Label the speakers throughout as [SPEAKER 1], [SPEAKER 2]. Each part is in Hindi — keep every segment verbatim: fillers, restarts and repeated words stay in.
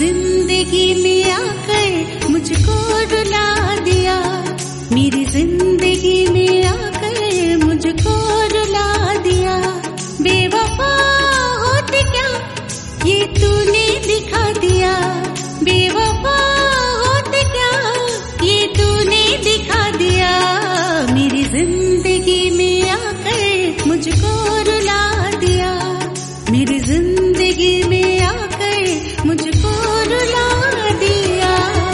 [SPEAKER 1] जिंदगी में आकर मुझको रुला दिया, मेरी जिंदगी में आकर मुझको रुला दिया। बेवफा होते क्या ये तूने दिखा दिया, बेवफा होते क्या ये तूने दिखा दिया। मेरी जिंदगी में आकर मुझको रुला दिया, मेरी जिंदगी में आकर मुझको रुला दिया।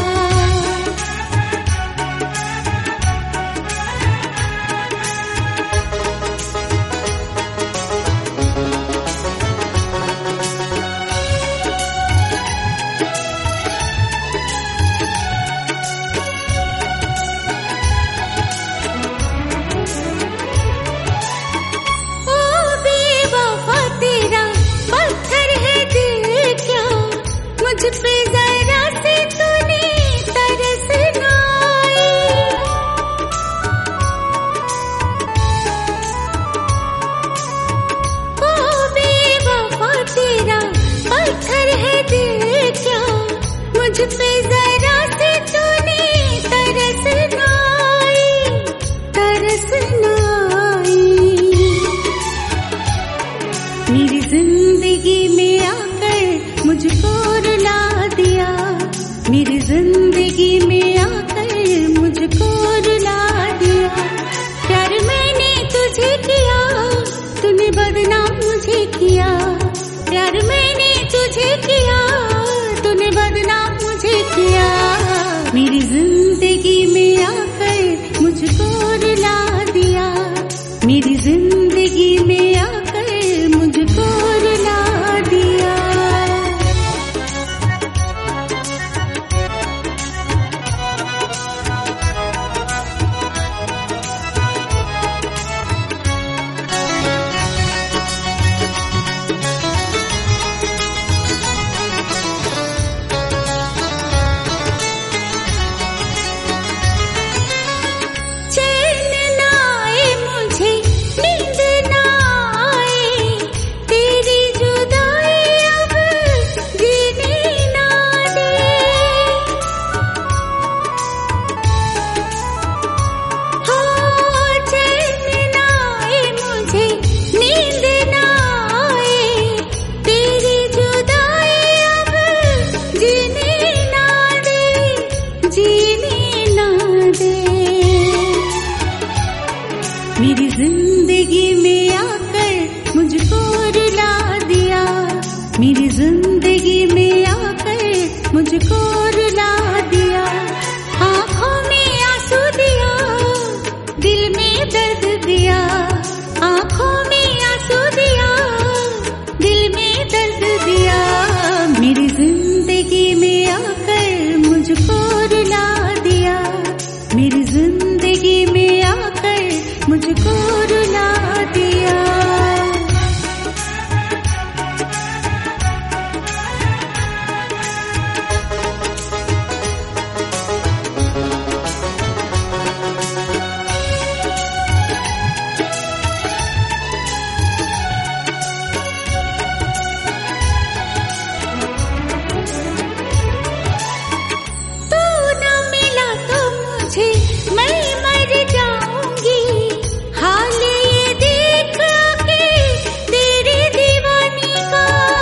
[SPEAKER 1] मुझ पे जरा से तूने तरसना आई, ओ बेवफा तेरा पत्थर है दिल क्या, मुझ पे जरा से तूने तरसना आई, तरसना आई। मेरी जिंदगी में आकर मुझको रुला दिया, मेरी जिंदगी में आकर मुझको रुला दिया। प्यार मैंने तुझे किया, तूने बदनाम मुझे किया, प्यार मैंने तुझे किया, तूने बदनाम मुझे किया। मेरी जिंदगी में आकर मुझको रुला दिया, मेरी जिंदगी में आकर मुझको रुला दिया। मेरी जिंदगी में आकर मुझको रुला दिया, मेरी जिंदगी में आकर मुझको रुला दिया। आँखों में आंसू दिया, दिल में दर्द दिया, आँखों में आंसू दिया, दिल में दर्द दिया। मेरी जिंदगी में आकर मुझको रुला दिया, मेरी जिंदगी में आकर मुझको रुला दिया। तू न मिला तो मुझे मैं मर जाऊंगी, हाल ये देख के तेरी दीवानी का।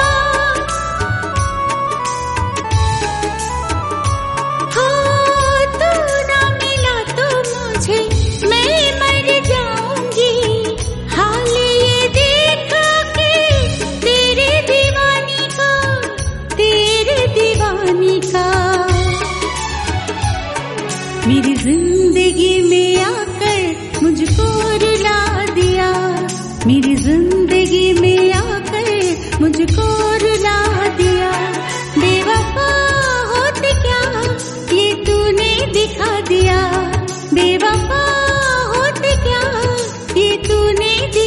[SPEAKER 1] हाँ तू न मिला तो मुझे मैं मर जाऊंगी, हाल ये देख के तेरी दीवानी का, तेरी दीवानी का। मेरी जिंदगी में आकर मुझको रुला दिया, मेरी जिंदगी में आकर मुझको रुला दिया। बेवफा होते क्या ये तूने दिखा दिया, बेवफा होते क्या ये तूने दिखा